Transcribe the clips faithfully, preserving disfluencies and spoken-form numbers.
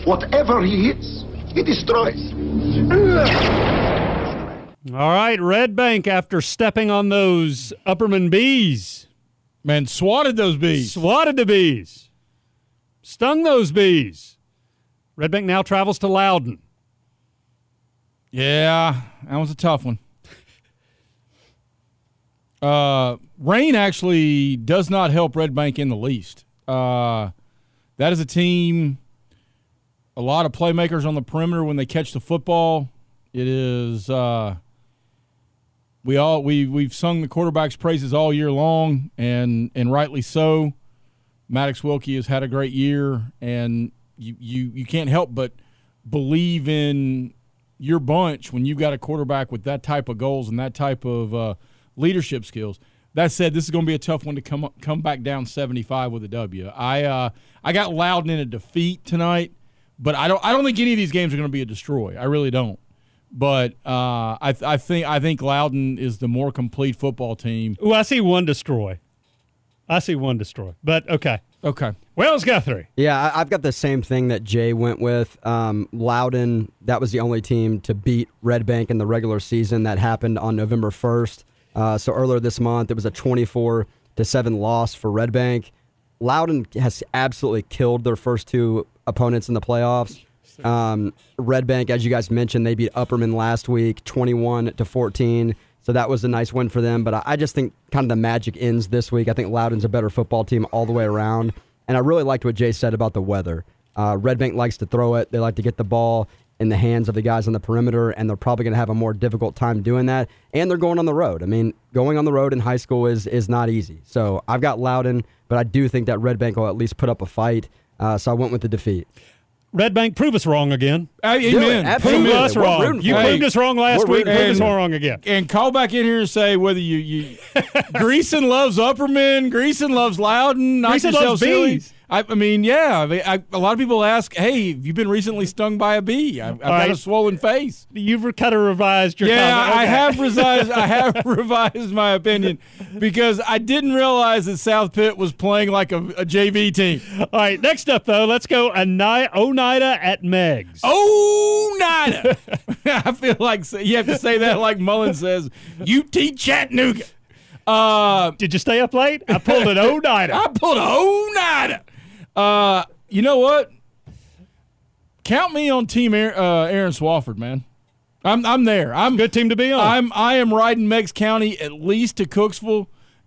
Whatever he hits, he destroys. All right, Red Bank, after stepping on those Upperman bees. Man, swatted those bees. Swatted the bees. Stung those bees. Red Bank now travels to Loudon. Yeah, that was a tough one. Uh, rain actually does not help Red Bank in the least. Uh, that is a team, a lot of playmakers on the perimeter when they catch the football. It is uh, we all we we've sung the quarterback's praises all year long, and and rightly so. Maddox Wilkie has had a great year, and you you you can't help but believe in your bunch when you've got a quarterback with that type of goals and that type of uh, leadership skills. That said, this is going to be a tough one to come come back down seventy-five with a W. I uh, I got Loudon in a defeat tonight, but I don't I don't think any of these games are going to be a destroy. I really don't. But uh, I I think I think Loudon is the more complete football team. Ooh, I see one destroy. I see one destroy. But okay, okay. Wells Guthrie. Yeah, I, I've got the same thing that Jay went with. Um, Loudon, that was the only team to beat Red Bank in the regular season. That happened on November first. Uh, so earlier this month, it was a twenty-four to seven loss for Red Bank. Loudon has absolutely killed their first two opponents in the playoffs. Um, Red Bank, as you guys mentioned, they beat Upperman last week, twenty-one to fourteen. So that was a nice win for them. But I, I just think kind of the magic ends this week. I think Loudon's a better football team all the way around. And I really liked what Jay said about the weather. Uh, Red Bank likes to throw it. They like to get the ball in the hands of the guys on the perimeter, and they're probably going to have a more difficult time doing that. And they're going on the road. I mean, going on the road in high school is is not easy. So I've got Loudon, but I do think that Red Bank will at least put up a fight. Uh, so I went with the defeat. Red Bank, prove us wrong again. Uh, amen. Prove us We're wrong. You hey, proved us wrong last week. Prove us wrong again. And call back in here and say whether you you Greason loves Upperman, Greason loves Loudon, Greason loves bees. I, I mean, yeah. I mean, I, a lot of people ask, "Hey, have you been recently stung by a bee?" I've, I've got right. a swollen face. You've kind of revised your yeah. comment. Okay. I have revised. I have revised my opinion because I didn't realize that South Pitt was playing like a, a J V team. All right. Next up, though, let's go Oni- Oneida at Meggs. Oneida. I feel like you have to say that like Mullen says. U T Chattanooga. Uh, Did you stay up late? I pulled an Oneida. I pulled an Oneida. Uh, you know what? Count me on Team Aaron, uh, Aaron Swafford, man. I'm I'm there. I'm good team to be on. I'm I am riding Meigs County at least to Cooksville,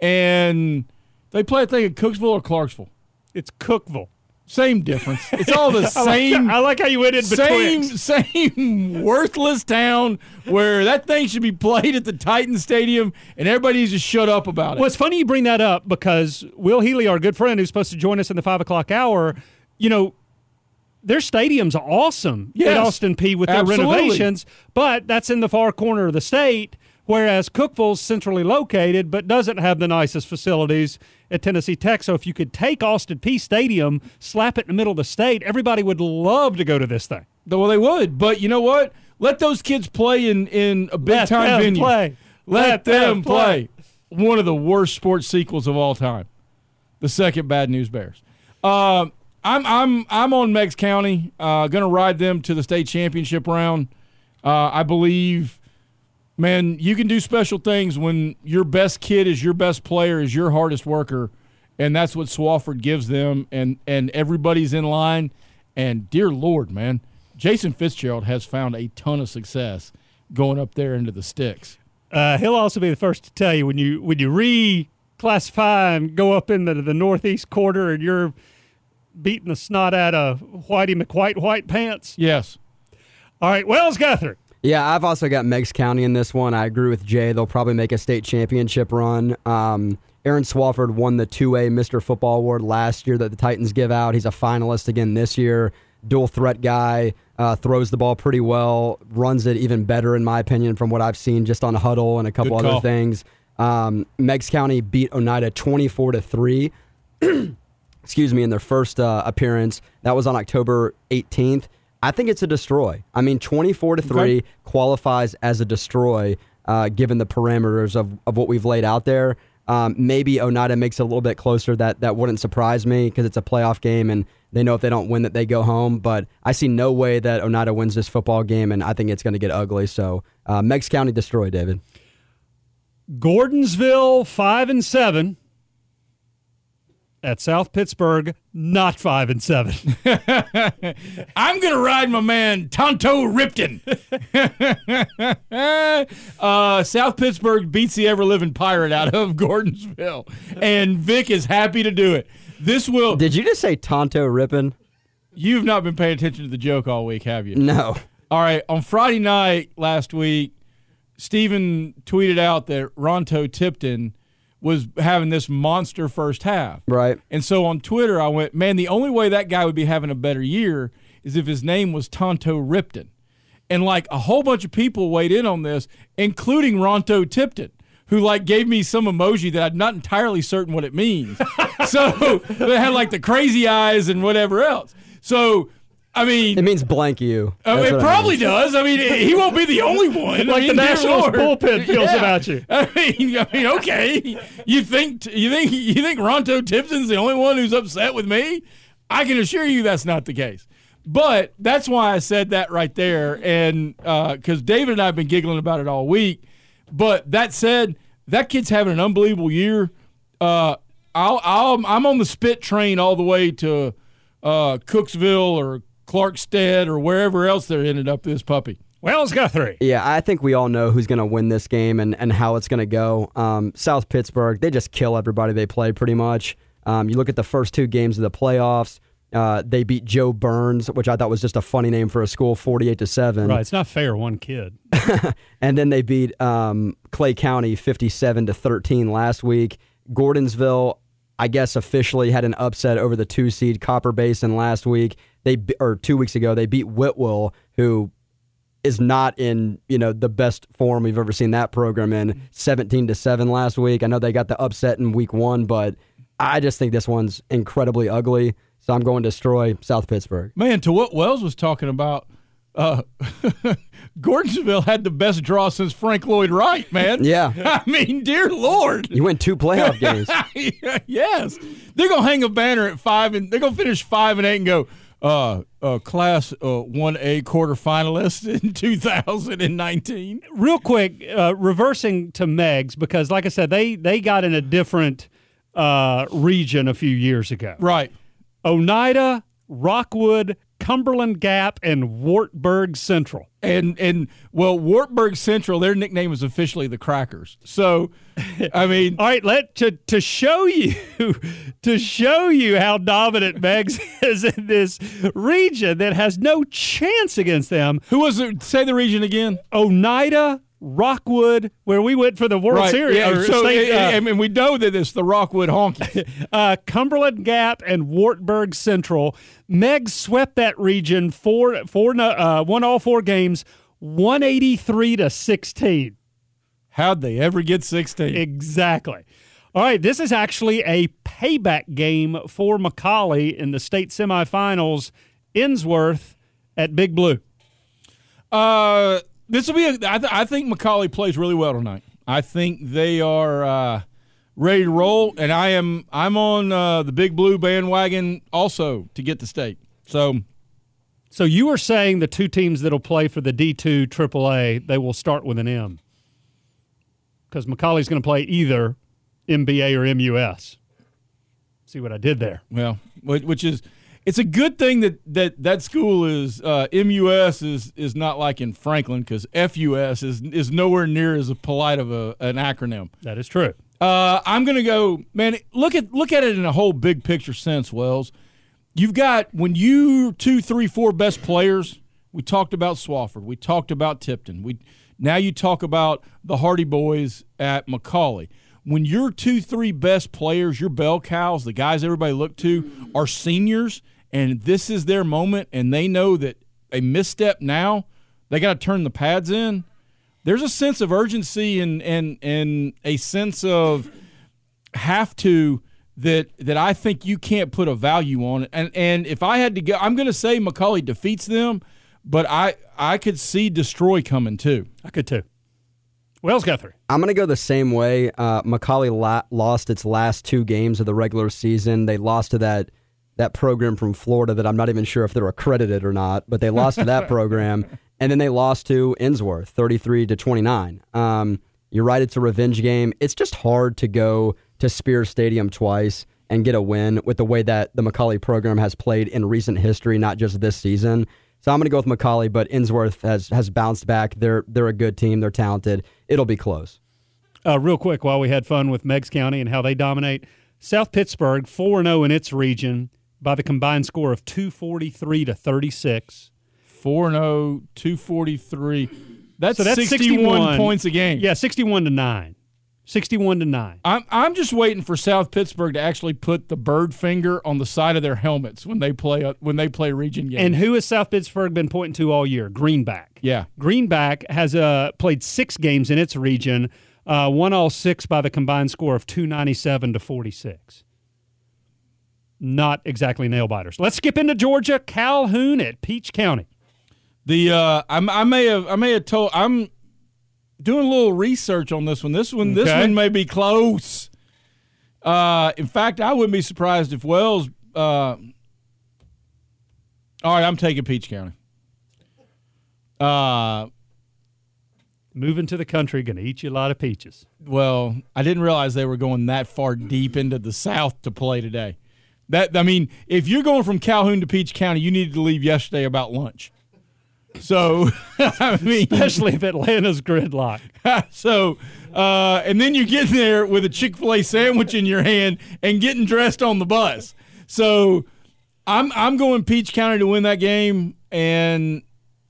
and they play a thing at Cooksville or Clarksville. It's Cookville. Same difference. It's all the same. I like, I like how you went in same, between. Same worthless town where that thing should be played at the Titan Stadium, and everybody needs to shut up about it. Well, it's funny you bring that up because Will Healy, our good friend who's supposed to join us in the five o'clock hour, you know, their stadium's awesome yes, at Austin Peay with their absolutely. renovations, but that's in the far corner of the state, whereas Cookville's centrally located but doesn't have the nicest facilities at Tennessee Tech. So if you could take Austin Peay Stadium, slap it in the middle of the state, everybody would love to go to this thing. Well, they would, but you know what? Let those kids play in, in a big-time venue. Play. Let, Let them, them play. play. One of the worst sports sequels of all time. The second Bad News Bears. Uh, I'm I'm I'm on Meigs County. Uh, going to ride them to the state championship round. Uh, I believe, man, you can do special things when your best kid is your best player, is your hardest worker, and that's what Swafford gives them. And and everybody's in line. And dear Lord, man, Jason Fitzgerald has found a ton of success going up there into the sticks. Uh, he'll also be the first to tell you when you when you reclassify and go up into the northeast quarter and you're beating the snot out of Whitey McWhite White Pants. Yes. All right, Wells Guthrie. Yeah, I've also got Meigs County in this one. I agree with Jay. They'll probably make a state championship run. Um, Aaron Swafford won the two A Mister Football Award last year that the Titans give out. He's a finalist again this year. Dual threat guy, uh, throws the ball pretty well, runs it even better in my opinion from what I've seen just on Huddle and a couple Good other call. things. Um, Meigs County beat Oneida twenty-four to three. Excuse me, in their first uh, appearance. That was on October eighteenth. I think it's a destroy. I mean, twenty-four to three okay. qualifies as a destroy uh, given the parameters of, of what we've laid out there. Um, maybe Oneida makes it a little bit closer. That that wouldn't surprise me because it's a playoff game and they know if they don't win that they go home. But I see no way that Oneida wins this football game, and I think it's going to get ugly. So uh, Meigs County destroy, David. Gordonsville five and seven. At South Pittsburgh, not five and seven. I'm gonna ride my man Tonto Ripton. uh, South Pittsburgh beats the ever living pirate out of Gordonsville, and Vic is happy to do it. This will. Did you just say Tonto Rippin? You've not been paying attention to the joke all week, have you? No. All right. On Friday night last week, Steven tweeted out that Ronto Tipton was having this monster first half. Right. And so on Twitter, I went, man, the only way that guy would be having a better year is if his name was Tonto Ripton. And, like, a whole bunch of people weighed in on this, including Ronto Tipton, who, like, gave me some emoji that I'm not entirely certain what it means. So they had, like, the crazy eyes and whatever else. So, I mean, it means blank you. Uh, it probably it does. I mean, he won't be the only one. Like I mean, the Nationals Lord. bullpen feels yeah. about you. I mean, I mean, okay. You think you think you think Ronto Tipton's the only one who's upset with me? I can assure you that's not the case. But that's why I said that right there, and because uh, David and I have been giggling about it all week. But that said, that kid's having an unbelievable year. Uh, I'll, I'll, I'm on the spit train all the way to uh, Cooksville or Clarkstead or wherever else they're ended up this puppy. Wells Guthrie. Yeah, I think we all know who's going to win this game and, and how it's going to go. Um, South Pittsburgh, they just kill everybody they play pretty much. Um, you look at the first two games of the playoffs. Uh, they beat Joe Burns, which I thought was just a funny name for a school, forty-eight to seven. Right, it's not fair, one kid. And then they beat um, Clay County fifty-seven to thirteen last week. Gordonsville, I guess, officially had an upset over the two seed Copper Basin last week. They or two weeks ago they beat Whitwell, who is not in you know the best form we've ever seen that program in. seventeen to seven last week. I know they got the upset in week one, but I just think this one's incredibly ugly. So I'm going to destroy South Pittsburgh. Man, to what Wells was talking about, uh, Gordonsville had the best draw since Frank Lloyd Wright, man. Yeah. I mean, dear Lord. You win two playoff games. Yes. They're going to hang a banner at five, and they're going to finish five and eight and go, uh, uh, Class uh, one A quarterfinalist in two thousand nineteen. Real quick, uh, reversing to Meigs, because like I said, they, they got in a different uh, region a few years ago. Right. Oneida, Rockwood, Cumberland Gap, and Wartburg Central. And, and well, Wartburg Central, their nickname is officially the Crackers. So, I mean. All right, let to, to show you to show you how dominant Meigs is in this region that has no chance against them. Who was it? Say the region again. Oneida, Rockwood, where we went for the World right. Series. Yeah, or so state, it, uh, I mean, we know that it's the Rockwood Honkies. uh, Cumberland Gap and Wartburg Central. Meigs swept that region four, four, uh, won all four games, one eighty-three to sixteen. How'd they ever get sixteen? Exactly. All right, this is actually a payback game for McCallie in the state semifinals. Innsworth at Big Blue. Uh. This will be. A, I, th- I think McCallie plays really well tonight. I think they are uh, ready to roll, and I am. I'm on uh, the Big Blue bandwagon also to get the state. So, so you were saying the two teams that'll play for the D two triple A, they will start with an M, because McCallie's going to play either M B A or M U S. See what I did there? Well, which is. It's a good thing that that, that school is uh, M U S is is not like in Franklin, because F U S is is nowhere near as polite of a, an acronym. That is true. Uh, I'm gonna go, man. Look at look at it in a whole big picture sense, Wells. You've got when you two, three, four best players. We talked about Swofford. We talked about Tipton. We now you talk about the Hardy Boys at McCallie. When your two, three best players, your bell cows, the guys everybody look to, are seniors, and this is their moment, and they know that a misstep now, they got to turn the pads in, there's a sense of urgency and and and a sense of have to that that I think you can't put a value on. And and if I had to go, I'm going to say McCallie defeats them, but I I could see Destroy coming too. I could too. Wells Guthrie. I'm going to go the same way. Uh, Macaulay la- lost its last two games of the regular season. They lost to that that program from Florida that I'm not even sure if they're accredited or not, but they lost to that program. And then they lost to Innsworth, thirty-three to twenty-nine. Um, you're right, it's a revenge game. It's just hard to go to Spears Stadium twice and get a win with the way that the Macaulay program has played in recent history, not just this season. So I'm going to go with Macaulay, but Innsworth has has bounced back. They're they're a good team. They're talented. It'll be close. Uh, real quick, while we had fun with Meigs County and how they dominate, South Pittsburgh four and oh in its region by the combined score of two forty-three to thirty-six. four and oh, two forty-three. That's, so that's sixty-one, sixty-one points a game. Yeah, sixty-one to nine. sixty-one to nine. I'm I'm just waiting for South Pittsburgh to actually put the bird finger on the side of their helmets when they play uh, when they play region games. And who has South Pittsburgh been pointing to all year? Greenback. Yeah. Greenback has uh, played six games in its region, uh, won all six by the combined score of two ninety-seven to forty-six. Not exactly nail biters. Let's skip into Georgia. Calhoun at Peach County. The uh, I, I may have I may have told I'm doing a little research on this one. This one this Okay. one may be close. Uh, in fact, I wouldn't be surprised if Wells. Uh, all right, I'm taking Peach County. Uh, Moving to the country, going to eat you a lot of peaches. well, I didn't realize they were going that far deep into the South to play today. That I mean, if you're going from Calhoun to Peach County, you needed to leave yesterday about lunch. So, I mean, Especially if Atlanta's gridlock. so, uh, and then you're getting there with a Chick-fil-A sandwich in your hand and getting dressed on the bus. So, I'm I'm going Peach County to win that game. And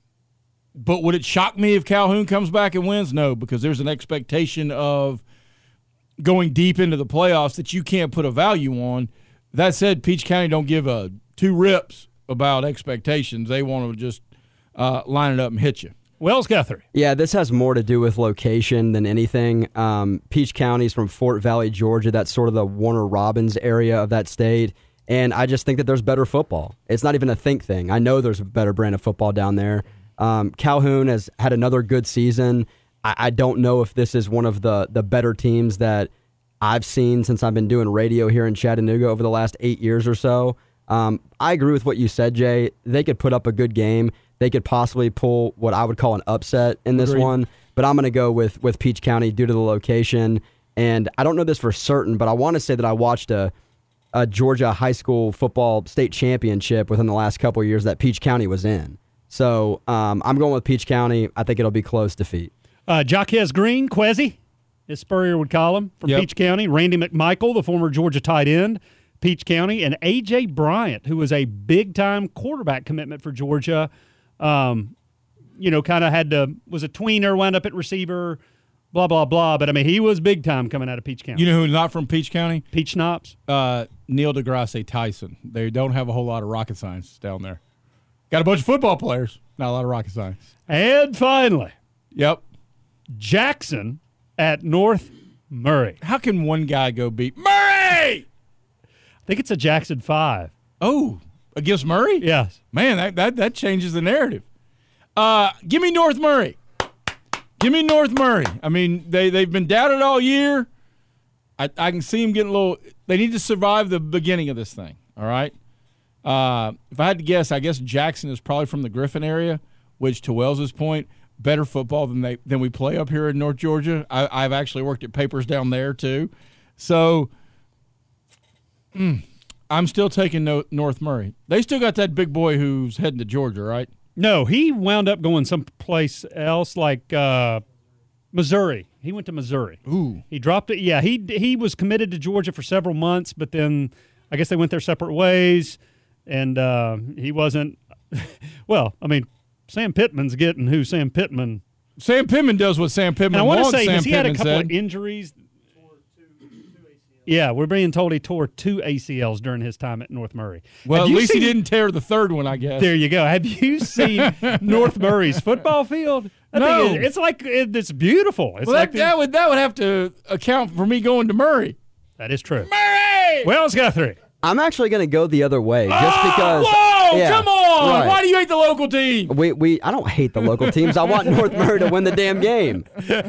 but would it shock me if Calhoun comes back and wins? No, because there's an expectation of going deep into the playoffs that you can't put a value on. That said, Peach County don't give a two rips about expectations. They want to just uh, line it up and hit you. Wells Guthrie. Yeah, this has more to do with location than anything. Um, Peach County is from Fort Valley, Georgia. That's sort of the Warner Robins area of that state. And I just think that there's better football. It's not even a think thing. I know there's a better brand of football down there. Um, Calhoun has had another good season. I, I don't know if this is one of the, the better teams that I've seen since I've been doing radio here in Chattanooga over the last eight years or so. Um, I agree with what you said, Jay. They could put up a good game. They could possibly pull what I would call an upset in this Agreed. one. But I'm going to go with, with Peach County due to the location. And I don't know this for certain, but I want to say that I watched a, a Georgia high school football state championship within the last couple of years that Peach County was in. So um, I'm going with Peach County. I think it'll be close defeat. Uh, Jaquez Green, Quezzy, as Spurrier would call him, from Yep. Peach County. Randy McMichael, the former Georgia tight end, Peach County. And A J. Bryant, who was a big-time quarterback commitment for Georgia. Um, you know, kind of had to, was a tweener, wound up at receiver, blah, blah, blah. But, I mean, he was big-time coming out of Peach County. You know who's not from Peach County? Peach Schnapps. Uh, Neil deGrasse Tyson. They don't have a whole lot of rocket science down there. Got a bunch of football players, not a lot of rocket science. And finally, Yep. Jackson at North Murray. How can one guy go beat Murray? I think it's a Jackson five. Oh, against Murray? Yes. Man, that, that, that changes the narrative. Uh, give me North Murray. Give me North Murray. I mean, they, they've been doubted all year. I, I can see them getting a little – they need to survive the beginning of this thing, all right? Uh, if I had to guess, I guess Jackson is probably from the Griffin area, which, to Wells's point, better football than they than we play up here in North Georgia. I, I've actually worked at Papers down there, too. So mm, I'm still taking no, North Murray. They still got that big boy who's heading to Georgia, right? No, he wound up going someplace else, like uh, Missouri. He went to Missouri. Ooh. He dropped it. Yeah, he he was committed to Georgia for several months, but then I guess they went their separate ways, and uh, he wasn't. Well, I mean, Sam Pittman's getting who Sam Pittman. Sam Pittman does what Sam Pittman And I want to wants, say Sam because he had a Pittman couple said. of injuries. Yeah, we're being told he tore two A C Ls during his time at North Murray. Well, Have at you least seen- he didn't tear the third one, I guess. There you go. Have you seen North Murray's football field? I No. think it, it's like it, it's beautiful. It's Well, like that, that would that would have to account for me going to Murray. that is true. Murray! Wells Guthrie. I'm actually going to go the other way just because. Whoa! yeah, come on! right. Why do you hate the local team? We we I don't hate the local teams. I want North Murray to win the damn game.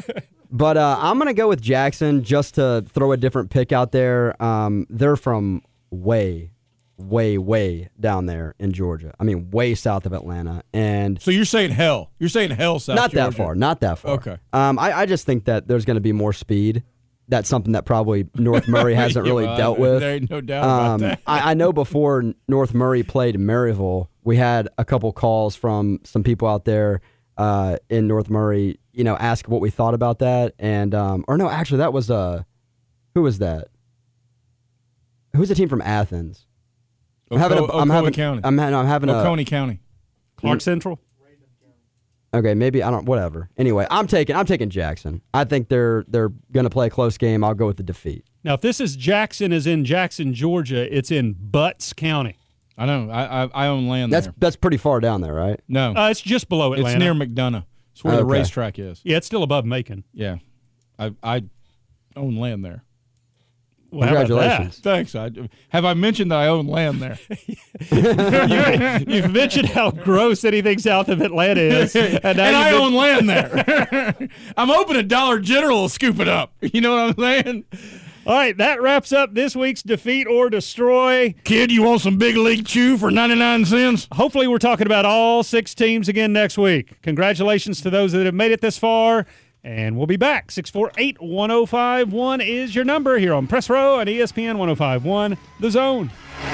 But uh, I'm going to go with Jackson just to throw a different pick out there. Um, they're from way, way, way down there in Georgia. I mean, way south of Atlanta. And So you're saying hell. You're saying hell south not Georgia. that far. Not that far. Okay. Um, I, I just think that there's going to be more speed. That's something that probably North Murray hasn't really Well, dealt there with. There ain't no doubt Um, about that. I, I know before North Murray played Maryville, we had a couple calls from some people out there uh, in North Murray, you know, ask what we thought about that. And, um, or no, actually, that was, uh, who was that? Who's the team from Athens? I'm having a, Oco- I'm Ocoee having, County. I'm, ha- I'm having a, Oconee County. Clark Central. okay, maybe, I don't, whatever. Anyway, I'm taking, I'm taking Jackson. I think they're, they're going to play a close game. I'll go with the defeat. Now, if this is Jackson is in Jackson, Georgia, it's in Butts County. I know. I I, I own land That's, there. that's pretty far down there, right? No. Uh, it's just below Atlanta. It's near McDonough. It's where the Okay. racetrack is. Yeah, it's still above Macon. Yeah. I I own land there. Well, how about Congratulations. Thanks. I, have I mentioned that I own land there? that? you, you've mentioned how gross anything south of Atlanta is. And, now and you've I been- own land there. I'm hoping a Dollar General will scoop it up. You know what I'm saying? All right, that wraps up this week's Defeat or Destroy. Kid, you want some Big League Chew for ninety-nine cents? Hopefully, we're talking about all six teams again next week. Congratulations to those that have made it this far, and we'll be back. six four eight, one oh five one is your number here on Press Row and E S P N one oh five point one The Zone.